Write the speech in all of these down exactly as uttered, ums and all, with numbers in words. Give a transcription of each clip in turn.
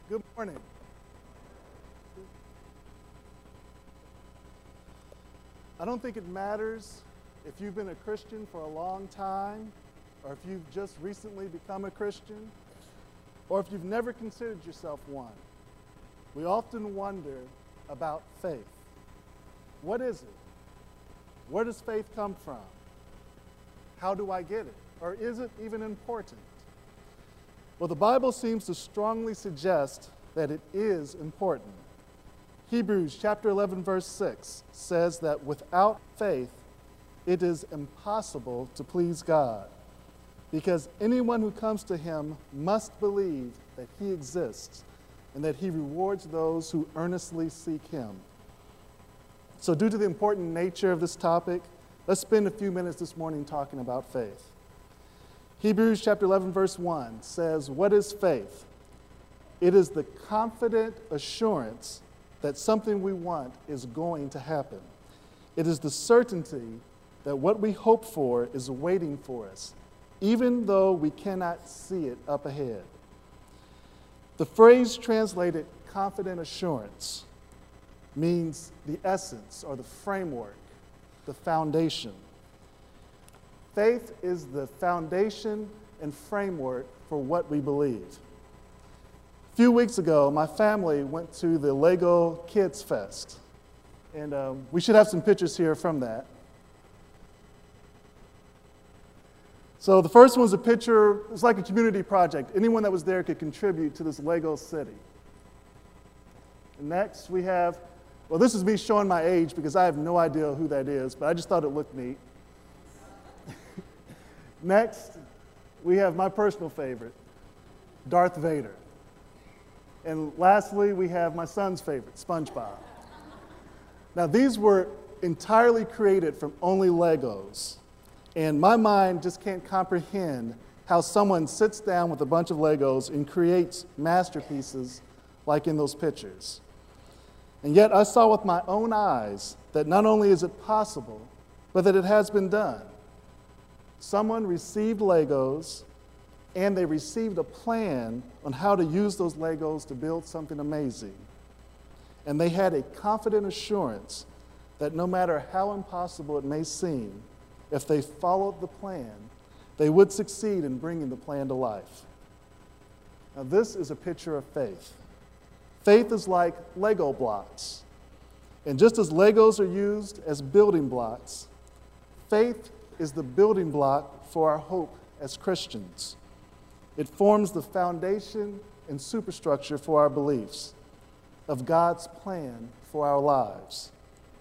Good morning. I don't think it matters if you've been a Christian for a long time, or if you've just recently become a Christian, or if you've never considered yourself one. We often wonder about faith. What is it? Where does faith come from? How do I get it? Or is it even important? Well, the Bible seems to strongly suggest that it is important. Hebrews chapter eleven, verse six says that without faith, it is impossible to please God, because anyone who comes to him must believe that he exists and that he rewards those who earnestly seek him. So due to the important nature of this topic, let's spend a few minutes this morning talking about faith. Hebrews chapter eleven, verse one says, "What is faith? It is the confident assurance that something we want is going to happen. It is the certainty that what we hope for is waiting for us, even though we cannot see it up ahead." The phrase translated confident assurance means the essence or the framework, the foundation. Faith is the foundation and framework for what we believe. A few weeks ago, my family went to the Lego Kids Fest, and um, we should have some pictures here from that. So the first one was a picture, it was like a community project. Anyone that was there could contribute to this Lego city. And next we have, well, this is me showing my age because I have no idea who that is, but I just thought it looked neat. Next, we have my personal favorite, Darth Vader. And lastly, we have my son's favorite, SpongeBob. Now, these were entirely created from only Legos. And my mind just can't comprehend how someone sits down with a bunch of Legos and creates masterpieces like in those pictures. And yet I saw with my own eyes that not only is it possible, but that it has been done. Someone received Legos, and they received a plan on how to use those Legos to build something amazing. And they had a confident assurance that no matter how impossible it may seem, if they followed the plan, they would succeed in bringing the plan to life. Now, this is a picture of faith. Faith is like Lego blocks. And just as Legos are used as building blocks, faith is the building block for our hope as Christians. It forms the foundation and superstructure for our beliefs of God's plan for our lives.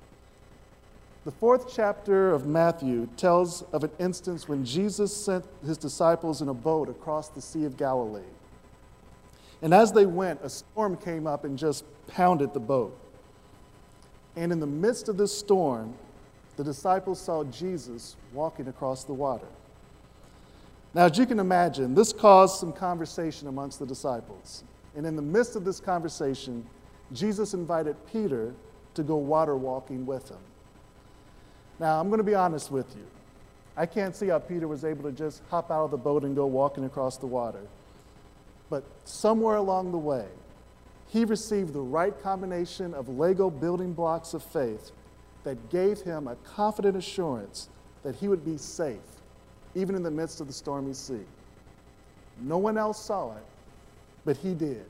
The fourth chapter of Matthew tells of an instance when Jesus sent his disciples in a boat across the Sea of Galilee. And as they went, a storm came up and just pounded the boat. And in the midst of this storm, the disciples saw Jesus walking across the water. Now, as you can imagine, this caused some conversation amongst the disciples. And in the midst of this conversation, Jesus invited Peter to go water walking with him. Now, I'm going to be honest with you. I can't see how Peter was able to just hop out of the boat and go walking across the water. But somewhere along the way, he received the right combination of Lego building blocks of faith that gave him a confident assurance that he would be safe, even in the midst of the stormy sea. No one else saw it, but he did.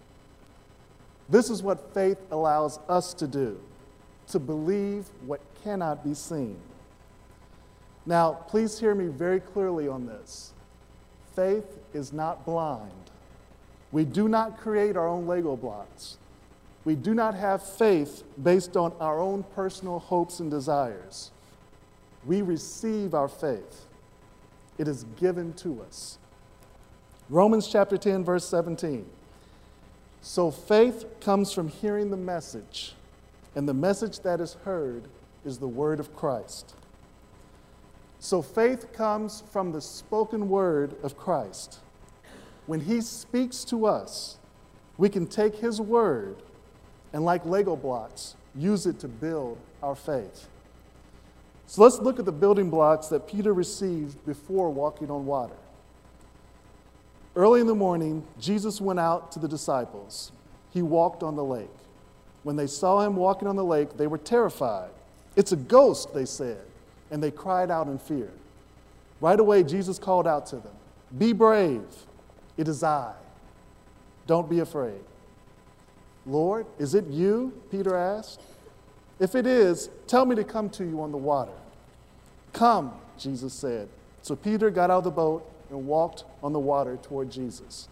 This is what faith allows us to do, to believe what cannot be seen. Now, please hear me very clearly on this. Faith is not blind. We do not create our own Lego blocks. We do not have faith based on our own personal hopes and desires. We receive our faith. It is given to us. Romans chapter ten, verse seventeen. So faith comes from hearing the message, and the message that is heard is the word of Christ. So faith comes from the spoken word of Christ. When he speaks to us, we can take his word and, like Lego blocks, use it to build our faith. So let's look at the building blocks that Peter received before walking on water. Early in the morning, Jesus went out to the disciples. He walked on the lake. When they saw him walking on the lake, they were terrified. "It's a ghost," they said, and they cried out in fear. Right away, Jesus called out to them, "Be brave, it is I. Don't be afraid." "Lord, is it you?" Peter asked. "If it is, tell me to come to you on the water." "Come," Jesus said. So Peter got out of the boat and walked on the water toward Jesus.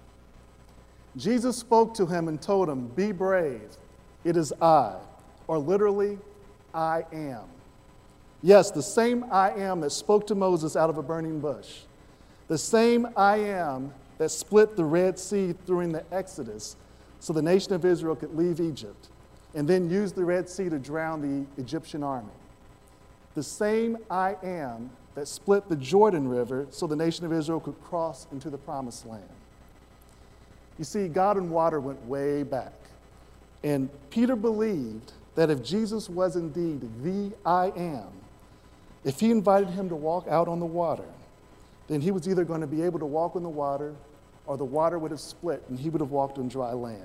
Jesus spoke to him and told him, "Be brave, it is I," or literally, "I am." Yes, the same I am that spoke to Moses out of a burning bush. The same I am that split the Red Sea during the Exodus so the nation of Israel could leave Egypt and then use the Red Sea to drown the Egyptian army. The same I am that split the Jordan River so the nation of Israel could cross into the Promised Land. You see, God and water went way back. And Peter believed that if Jesus was indeed the I am, if he invited him to walk out on the water, then he was either going to be able to walk on the water or the water would have split and he would have walked on dry land.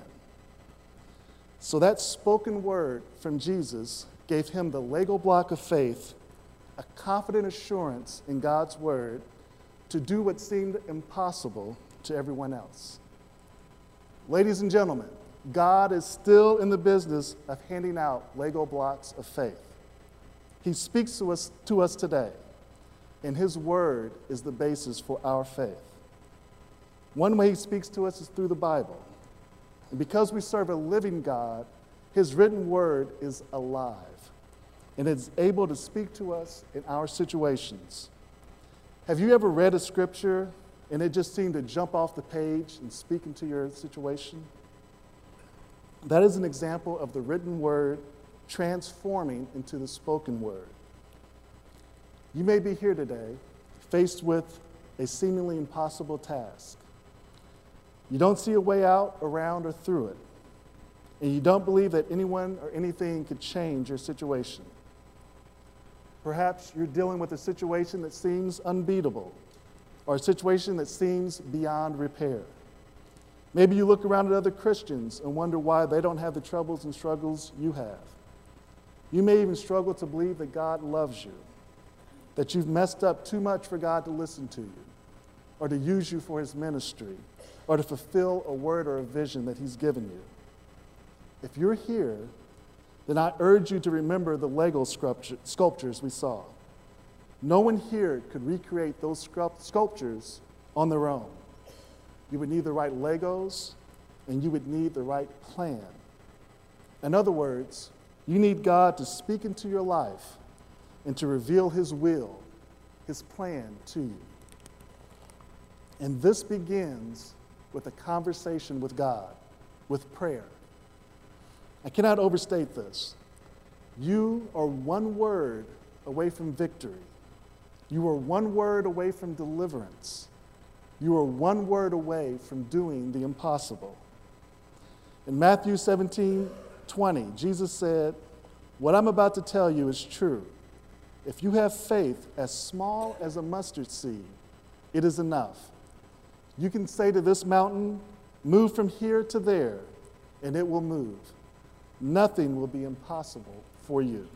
So that spoken word from Jesus gave him the Lego block of faith, a confident assurance in God's word to do what seemed impossible to everyone else. Ladies and gentlemen, God is still in the business of handing out Lego blocks of faith. He speaks to us, to us today, and his word is the basis for our faith. One way he speaks to us is through the Bible. And because we serve a living God, his written word is alive, and it's able to speak to us in our situations. Have you ever read a scripture and it just seemed to jump off the page and speak into your situation? That is an example of the written word transforming into the spoken word. You may be here today faced with a seemingly impossible task. You don't see a way out, around, or through it, and you don't believe that anyone or anything could change your situation. Perhaps you're dealing with a situation that seems unbeatable, or a situation that seems beyond repair. Maybe you look around at other Christians and wonder why they don't have the troubles and struggles you have. You may even struggle to believe that God loves you, that you've messed up too much for God to listen to you, or to use you for his ministry, or to fulfill a word or a vision that he's given you. If you're here, then I urge you to remember the Lego sculptures we saw. No one here could recreate those sculptures on their own. You would need the right Legos, and you would need the right plan. In other words, you need God to speak into your life and to reveal his will, his plan to you. And this begins with a conversation with God, with prayer. I cannot overstate this. You are one word away from victory. You are one word away from deliverance. You are one word away from doing the impossible. In Matthew seventeen twenty, Jesus said, "What I'm about to tell you is true. If you have faith as small as a mustard seed, it is enough. You can say to this mountain, 'Move from here to there,' and it will move. Nothing will be impossible for you."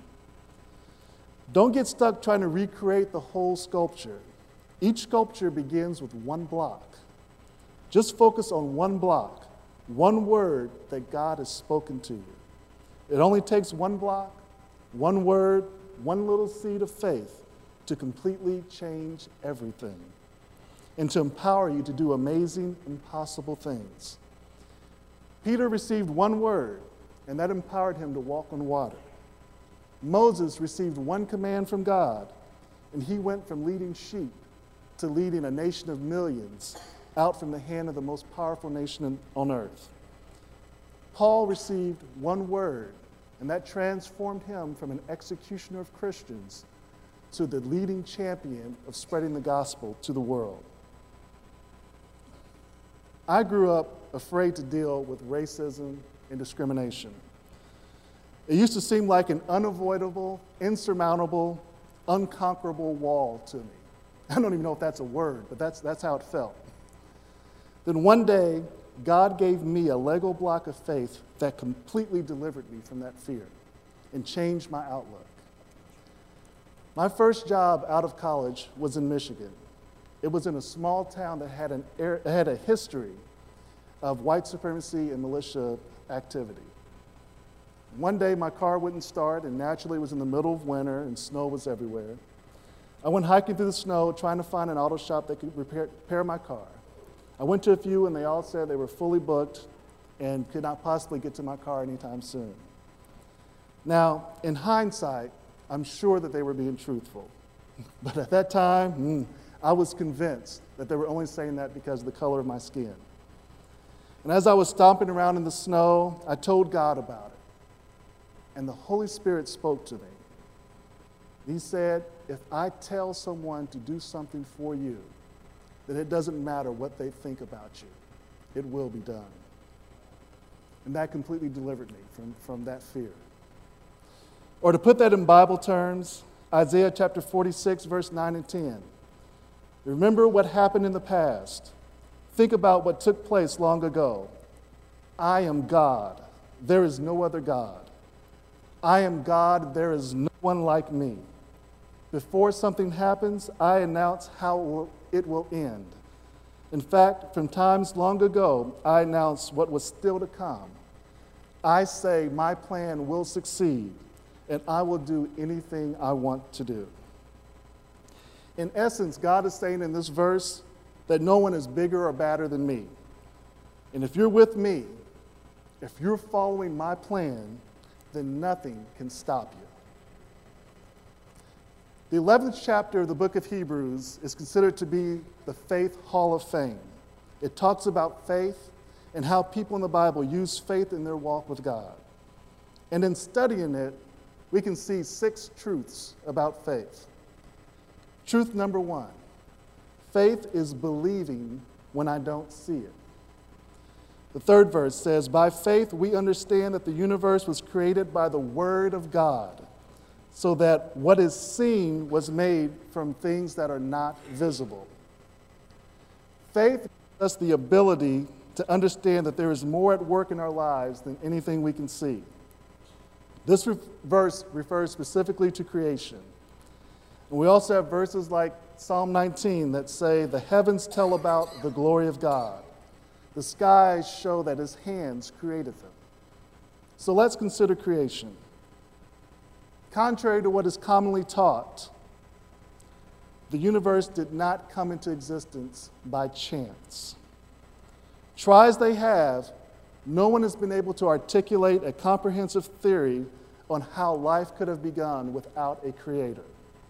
Don't get stuck trying to recreate the whole sculpture. Each sculpture begins with one block. Just focus on one block, one word that God has spoken to you. It only takes one block, one word, one little seed of faith to completely change everything and to empower you to do amazing, impossible things. Peter received one word, and that empowered him to walk on water. Moses received one command from God, and he went from leading sheep to leading a nation of millions out from the hand of the most powerful nation on earth. Paul received one word, and that transformed him from an executioner of Christians to the leading champion of spreading the gospel to the world. I grew up afraid to deal with racism and discrimination. It used to seem like an unavoidable, insurmountable, unconquerable wall to me. I don't even know if that's a word, but that's, that's how it felt. Then one day, God gave me a Lego block of faith that completely delivered me from that fear and changed my outlook. My first job out of college was in Michigan. It was in a small town that had, an, had a history of white supremacy and militia activity. One day my car wouldn't start, and naturally it was in the middle of winter and snow was everywhere. I went hiking through the snow trying to find an auto shop that could repair, repair my car. I went to a few and they all said they were fully booked and could not possibly get to my car anytime soon. Now, in hindsight, I'm sure that they were being truthful. But at that time, mm, I was convinced that they were only saying that because of the color of my skin. And as I was stomping around in the snow, I told God about it. And the Holy Spirit spoke to me. He said, if I tell someone to do something for you, then it doesn't matter what they think about you. It will be done. And that completely delivered me from, from that fear. Or to put that in Bible terms, Isaiah chapter forty-six, verse nine and ten. Remember what happened in the past. Think about what took place long ago. I am God. There is no other God. I am God. There is no one like me. Before something happens, I announce how it will end. In fact, from times long ago, I announced what was still to come. I say my plan will succeed, and I will do anything I want to do. In essence, God is saying in this verse that no one is bigger or badder than me. And if you're with me, if you're following my plan, then nothing can stop you. The eleventh chapter of the book of Hebrews is considered to be the Faith Hall of Fame. It talks about faith and how people in the Bible use faith in their walk with God. And in studying it, we can see six truths about faith. Truth number one, faith is believing when I don't see it. The third verse says, by faith we understand that the universe was created by the Word of God, so that what is seen was made from things that are not visible. Faith gives us the ability to understand that there is more at work in our lives than anything we can see. This re- verse refers specifically to creation. And we also have verses like Psalm nineteen that say, the heavens tell about the glory of God. The skies show that his hands created them. So let's consider creation. Contrary to what is commonly taught, the universe did not come into existence by chance. Try as they have, no one has been able to articulate a comprehensive theory on how life could have begun without a creator.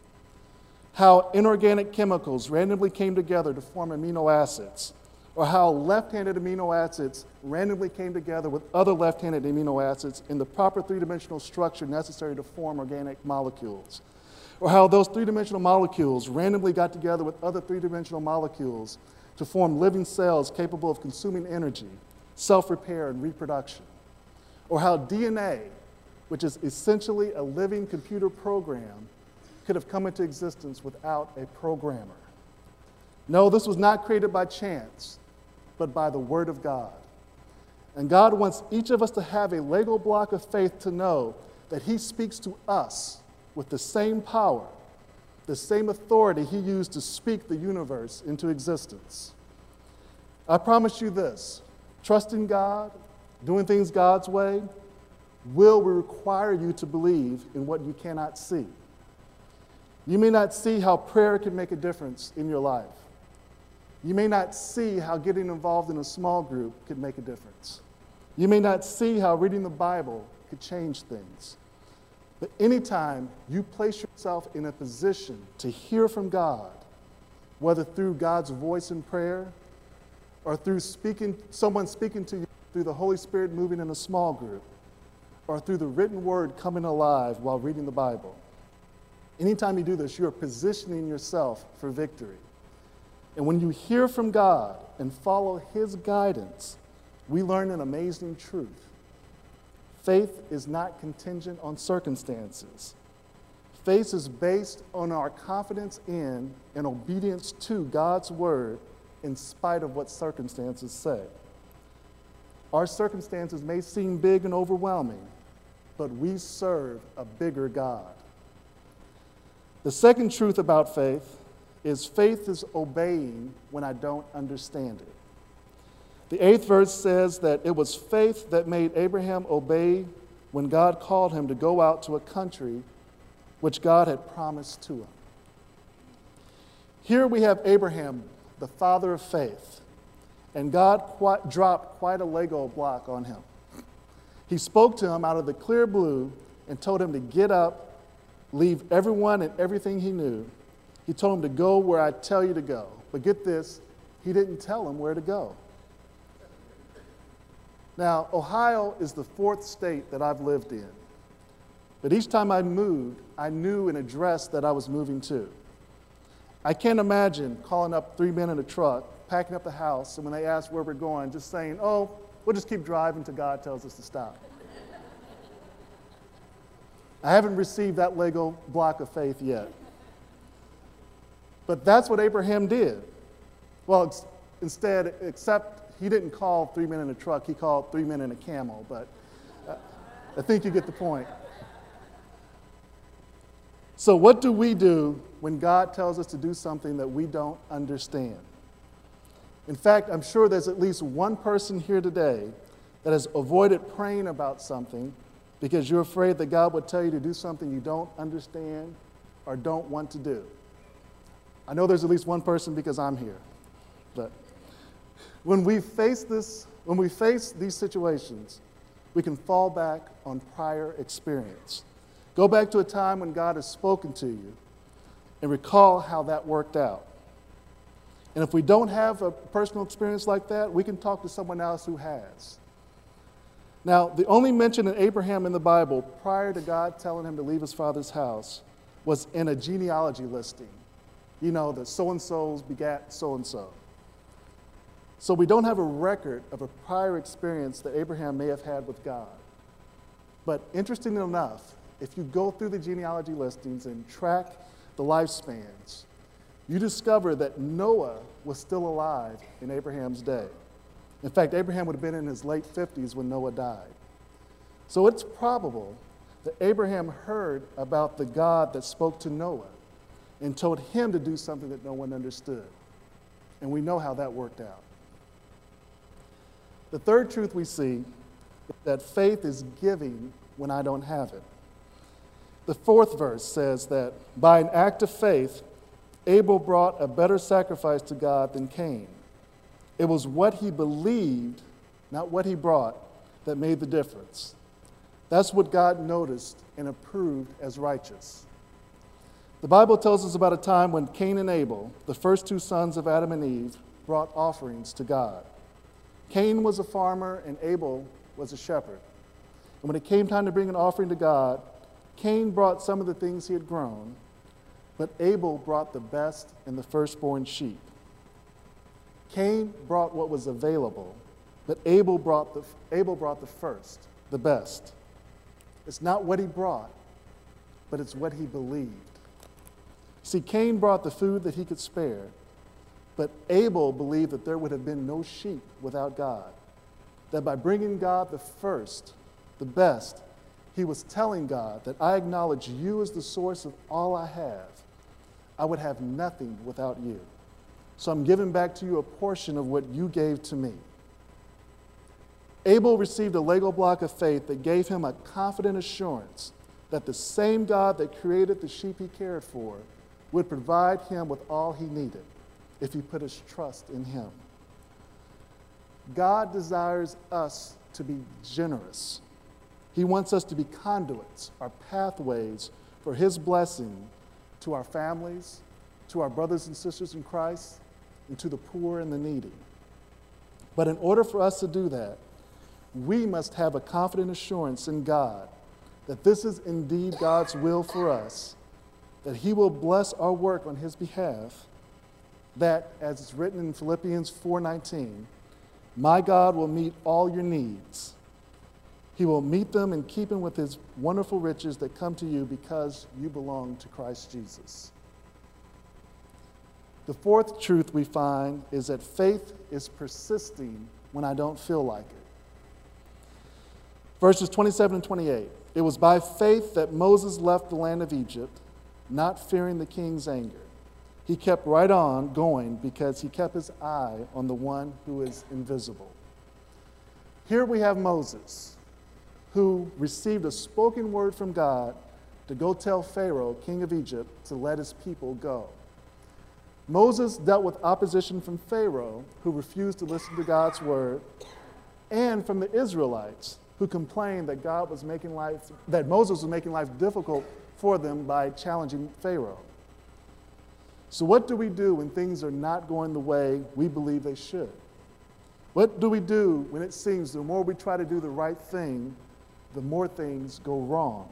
How inorganic chemicals randomly came together to form amino acids, or how left-handed amino acids randomly came together with other left-handed amino acids in the proper three-dimensional structure necessary to form organic molecules, or how those three-dimensional molecules randomly got together with other three-dimensional molecules to form living cells capable of consuming energy, self-repair, and reproduction, or how D N A, which is essentially a living computer program, could have come into existence without a programmer. No, this was not created by chance, but by the Word of God. And God wants each of us to have a Lego block of faith to know that He speaks to us with the same power, the same authority He used to speak the universe into existence. I promise you this, trusting God, doing things God's way, will require you to believe in what you cannot see. You may not see how prayer can make a difference in your life. You may not see how getting involved in a small group could make a difference. You may not see how reading the Bible could change things. But anytime you place yourself in a position to hear from God, whether through God's voice in prayer or through speaking, someone speaking to you through the Holy Spirit moving in a small group, or through the written word coming alive while reading the Bible, anytime you do this, you are positioning yourself for victory. And when you hear from God and follow His guidance, we learn an amazing truth. Faith is not contingent on circumstances. Faith is based on our confidence in and obedience to God's word in spite of what circumstances say. Our circumstances may seem big and overwhelming, but we serve a bigger God. The second truth about faith is faith is obeying when I don't understand it. The eighth verse says that it was faith that made Abraham obey when God called him to go out to a country which God had promised to him. Here we have Abraham, the father of faith, and God quite, dropped quite a Lego block on him. He spoke to him out of the clear blue and told him to get up, leave everyone and everything he knew. He told him to go where I tell you to go. But get this, he didn't tell him where to go. Now, Ohio is the fourth state that I've lived in. But each time I moved, I knew an address that I was moving to. I can't imagine calling up three men in a truck, packing up the house, and when they ask where we're going, just saying, oh, we'll just keep driving until God tells us to stop. I haven't received that Lego block of faith yet. But that's what Abraham did. Well, ex- instead, except he didn't call three men in a truck, he called three men in a camel, but uh, I think you get the point. So what do we do when God tells us to do something that we don't understand? In fact, I'm sure there's at least one person here today that has avoided praying about something because you're afraid that God would tell you to do something you don't understand or don't want to do. I know there's at least one person because I'm here. But when we face this, when we face these situations, we can fall back on prior experience. Go back to a time when God has spoken to you and recall how that worked out. And if we don't have a personal experience like that, we can talk to someone else who has. Now, the only mention of Abraham in the Bible prior to God telling him to leave his father's house was in a genealogy listing. You know, the so-and-sos begat so-and-so. So we don't have a record of a prior experience that Abraham may have had with God. But interestingly enough, if you go through the genealogy listings and track the lifespans, you discover that Noah was still alive in Abraham's day. In fact, Abraham would have been in his late fifties when Noah died. So it's probable that Abraham heard about the God that spoke to Noah and told him to do something that no one understood. And we know how that worked out. The third truth we see is that faith is giving when I don't have it. The fourth verse says that by an act of faith, Abel brought a better sacrifice to God than Cain. It was what he believed, not what he brought, that made the difference. That's what God noticed and approved as righteous. The Bible tells us about a time when Cain and Abel, the first two sons of Adam and Eve, brought offerings to God. Cain was a farmer and Abel was a shepherd. And when it came time to bring an offering to God, Cain brought some of the things he had grown, but Abel brought the best and the firstborn sheep. Cain brought what was available, but Abel brought the, Abel brought the first, the best. It's not what he brought, but it's what he believed. See, Cain brought the food that he could spare, but Abel believed that there would have been no sheep without God. That by bringing God the first, the best, he was telling God that I acknowledge you as the source of all I have. I would have nothing without you. So I'm giving back to you a portion of what you gave to me. Abel received a Lego block of faith that gave him a confident assurance that the same God that created the sheep he cared for would provide him with all he needed if he put his trust in him. God desires us to be generous. He wants us to be conduits, our pathways for his blessing to our families, to our brothers and sisters in Christ, and to the poor and the needy. But in order for us to do that, we must have a confident assurance in God that this is indeed God's will for us, that he will bless our work on his behalf, that, as it's written in Philippians four nineteen, my God will meet all your needs. He will meet them in keeping with his wonderful riches that come to you because you belong to Christ Jesus. The fourth truth we find is that faith is persisting when I don't feel like it. Verses twenty-seven and twenty-eight. It was by faith that Moses left the land of Egypt, not fearing the king's anger. He kept right on going because he kept his eye on the one who is invisible. Here we have Moses, who received a spoken word from God to go tell Pharaoh, king of Egypt, to let his people go. Moses dealt with opposition from Pharaoh, who refused to listen to God's word, and from the Israelites, who complained that God was making life, that Moses was making life difficult for them by challenging Pharaoh. So what do we do when things are not going the way we believe they should? What do we do when it seems the more we try to do the right thing, the more things go wrong?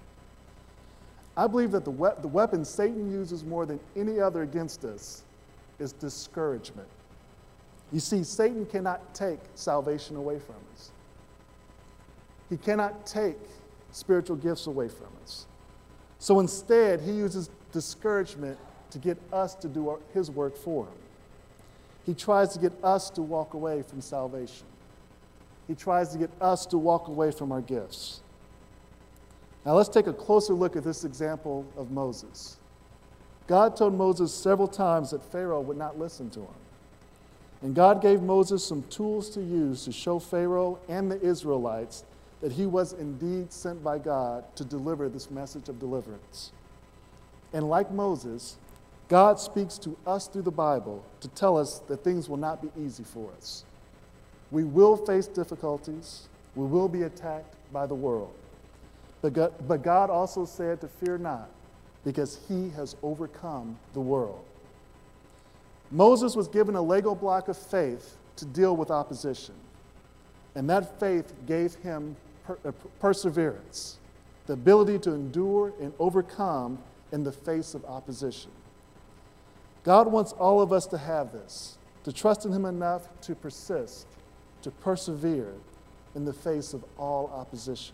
I believe that the, we- the weapon Satan uses more than any other against us is discouragement. You see, Satan cannot take salvation away from us. He cannot take spiritual gifts away from us. So instead, he uses discouragement to get us to do our, his work for him. He tries to get us to walk away from salvation. He tries to get us to walk away from our gifts. Now let's take a closer look at this example of Moses. God told Moses several times that Pharaoh would not listen to him. And God gave Moses some tools to use to show Pharaoh and the Israelites that he was indeed sent by God to deliver this message of deliverance. And like Moses, God speaks to us through the Bible to tell us that things will not be easy for us. We will face difficulties. We will be attacked by the world. But God, but God also said to fear not, because he has overcome the world. Moses was given a Lego block of faith to deal with opposition. And that faith gave him per- uh, perseverance, the ability to endure and overcome in the face of opposition. God wants all of us to have this, to trust in him enough to persist, to persevere in the face of all opposition.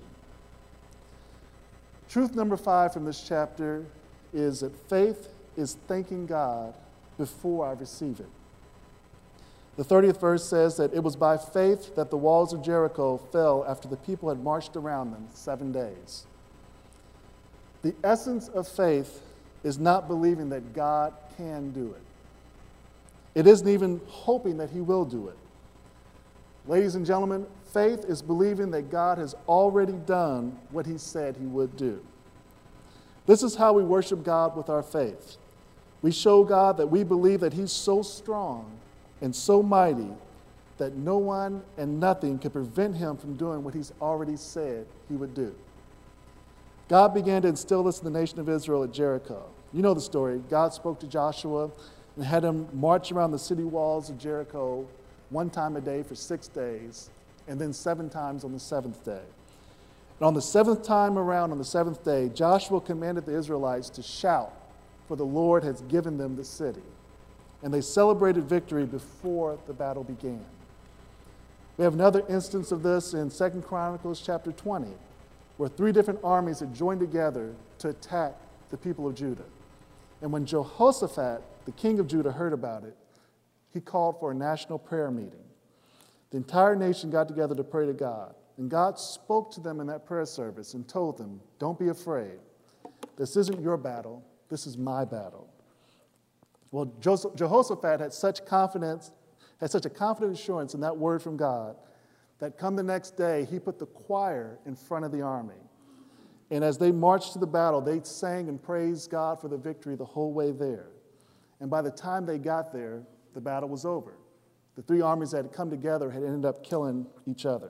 Truth number five from this chapter is that faith is thanking God before I receive it. The thirtieth verse says that it was by faith that the walls of Jericho fell after the people had marched around them seven days. The essence of faith is not believing that God can do it. It isn't even hoping that he will do it. Ladies and gentlemen, faith is believing that God has already done what he said he would do. This is how we worship God with our faith. We show God that we believe that he's so strong and so mighty that no one and nothing can prevent him from doing what he's already said he would do. God began to instill this in the nation of Israel at Jericho. You know the story. God spoke to Joshua and had him march around the city walls of Jericho one time a day for six days, and then seven times on the seventh day. And on the seventh time around, on the seventh day, Joshua commanded the Israelites to shout, for the Lord has given them the city. And they celebrated victory before the battle began. We have another instance of this in Second Chronicles chapter twenty, where three different armies had joined together to attack the people of Judah. And when Jehoshaphat, the king of Judah, heard about it, he called for a national prayer meeting. The entire nation got together to pray to God. And God spoke to them in that prayer service and told them, don't be afraid. This isn't your battle. This is my battle. Well, Jehoshaphat had such confidence, had such a confident assurance in that word from God that come the next day, he put the choir in front of the army. And as they marched to the battle, they sang and praised God for the victory the whole way there. And by the time they got there, the battle was over. The three armies that had come together had ended up killing each other.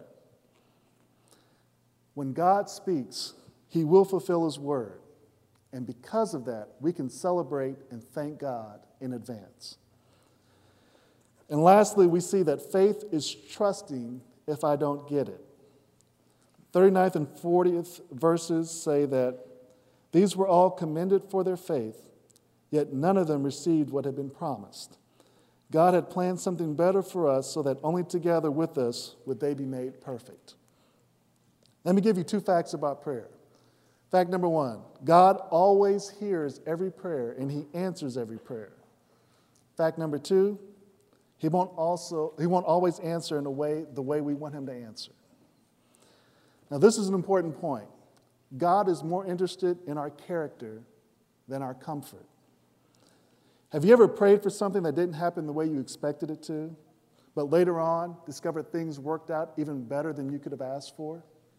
When God speaks, he will fulfill his word. And because of that, we can celebrate and thank God in advance. And lastly, we see that faith is trusting if I don't get it. thirty-ninth and fortieth verses say that these were all commended for their faith, yet none of them received what had been promised. God had planned something better for us so that only together with us would they be made perfect. Let me give you two facts about prayer. Fact number one, God always hears every prayer and he answers every prayer. Fact number two, he won't also he won't always answer in a way the way we want him to answer. Now, this is an important point. God is more interested in our character than our comfort. Have you ever prayed for something that didn't happen the way you expected it to, but later on discovered things worked out even better than you could have asked for?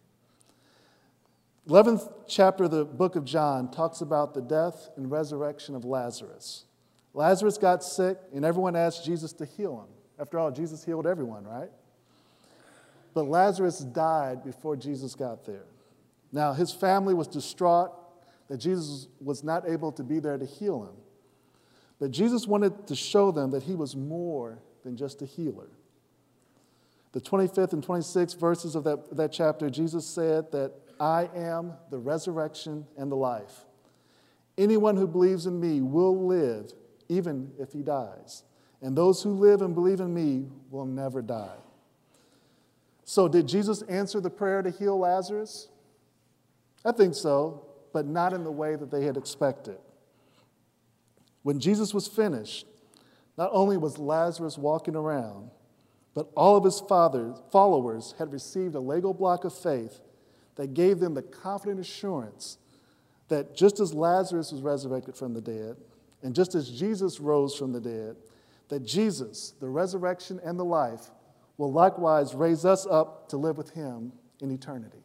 eleventh chapter of the book of John talks about the death and resurrection of Lazarus. Lazarus got sick, and everyone asked Jesus to heal him. After all, Jesus healed everyone, right? But Lazarus died before Jesus got there. Now, his family was distraught that Jesus was not able to be there to heal him. But Jesus wanted to show them that he was more than just a healer. The twenty-fifth and twenty-sixth verses of that, that chapter, Jesus said that I am the resurrection and the life. Anyone who believes in me will live even if he dies. And those who live and believe in me will never die. So did Jesus answer the prayer to heal Lazarus? I think so, but not in the way that they had expected. When Jesus was finished, not only was Lazarus walking around, but all of his father, followers had received a Lego block of faith that gave them the confident assurance that just as Lazarus was resurrected from the dead, and just as Jesus rose from the dead, that Jesus, the resurrection and the life, will likewise raise us up to live with him in eternity.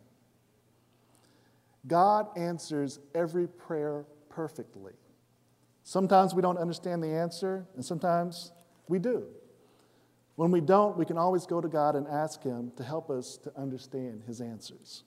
God answers every prayer perfectly. Sometimes we don't understand the answer, and sometimes we do. When we don't, we can always go to God and ask him to help us to understand his answers.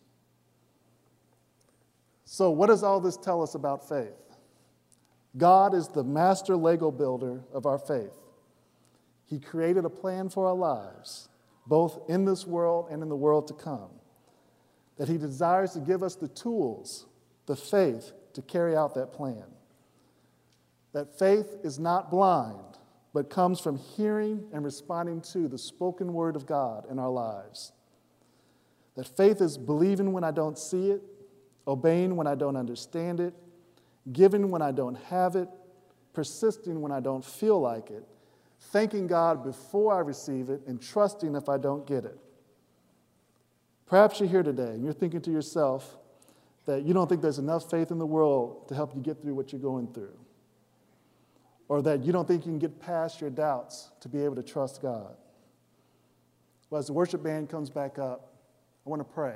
So what does all this tell us about faith? God is the master Lego builder of our faith. He created a plan for our lives, both in this world and in the world to come, that he desires to give us the tools, the faith, to carry out that plan. That faith is not blind, but comes from hearing and responding to the spoken word of God in our lives. That faith is believing when I don't see it, obeying when I don't understand it, giving when I don't have it, persisting when I don't feel like it, thanking God before I receive it, and trusting if I don't get it. Perhaps you're here today and you're thinking to yourself that you don't think there's enough faith in the world to help you get through what you're going through, or that you don't think you can get past your doubts to be able to trust God. Well, as the worship band comes back up, I want to pray.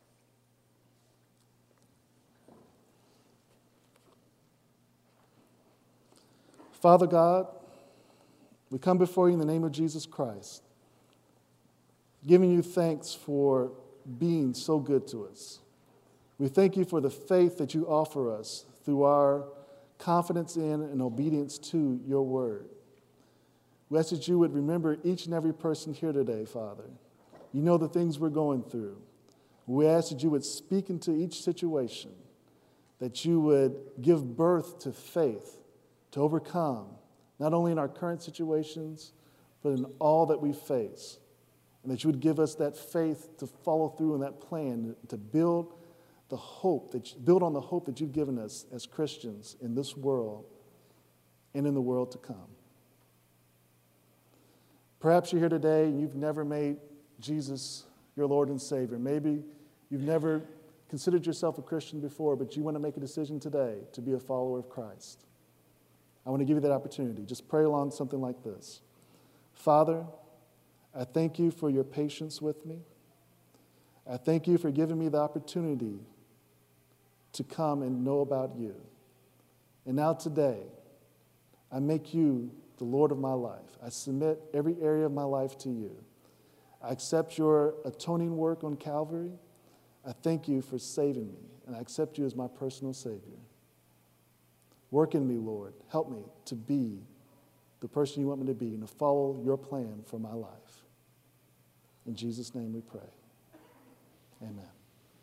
Father God, we come before you in the name of Jesus Christ, giving you thanks for being so good to us. We thank you for the faith that you offer us through our confidence in and obedience to your word. We ask that you would remember each and every person here today, Father. You know the things we're going through. We ask that you would speak into each situation, that you would give birth to faith to overcome, not only in our current situations, but in all that we face. And that you would give us that faith to follow through in that plan, to build the hope, that you, build on the hope that you've given us as Christians in this world and in the world to come. Perhaps you're here today and you've never made Jesus your Lord and Savior. Maybe you've never considered yourself a Christian before, but you want to make a decision today to be a follower of Christ. I want to give you that opportunity. Just pray along something like this. Father, I thank you for your patience with me. I thank you for giving me the opportunity to come and know about you. And now today, I make you the Lord of my life. I submit every area of my life to you. I accept your atoning work on Calvary. I thank you for saving me, and I accept you as my personal Savior. Work in me, Lord. Help me to be the person you want me to be and to follow your plan for my life. In Jesus' name we pray. Amen.